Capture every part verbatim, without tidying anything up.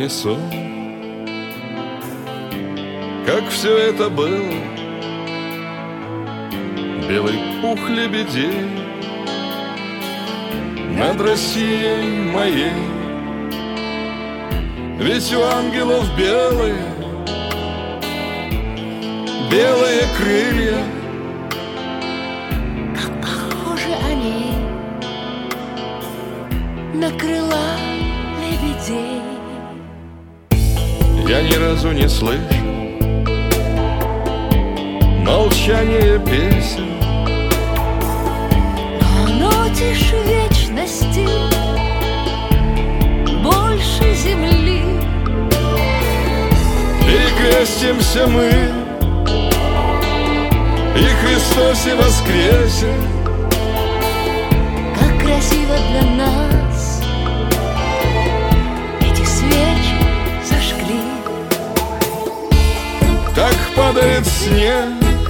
лесу. Как все это было, белый пух лебедей над Россией моей. Ведь у ангелов белые, белые крылья. Как похожи они на крыла лебедей. Я ни разу не слышу молчание песен, но оно тише вечности, больше земли. Перекрестимся мы, и Христосе воскресе. Как красиво для нас эти свечи зажгли. Так падает снег,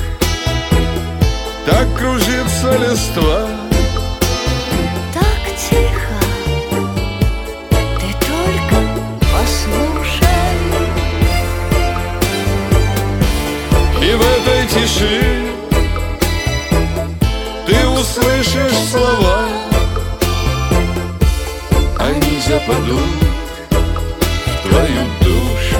так кружится листва. Так тихо, ты только послушай. И в этой тиши ты услышишь слова, они западут в твою душу.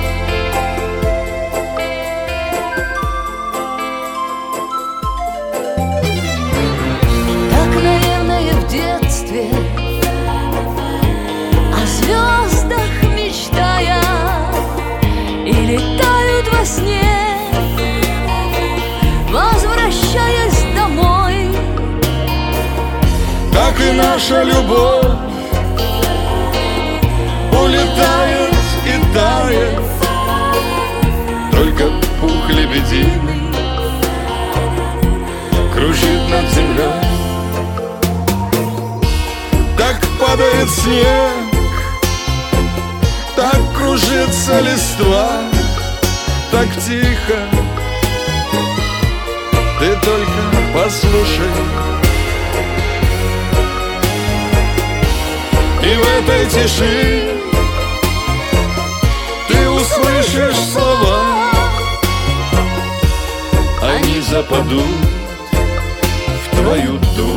Так, наверное, в детстве о звездах мечтая и летают во сне, возвращаясь домой. Так и наша любовь улетает и тает, только пух лебединый кружит над землей. Так падает снег, так кружится листва, так тихо, ты только послушай. И в этой тиши ты услышишь слова, они западут в твою душу.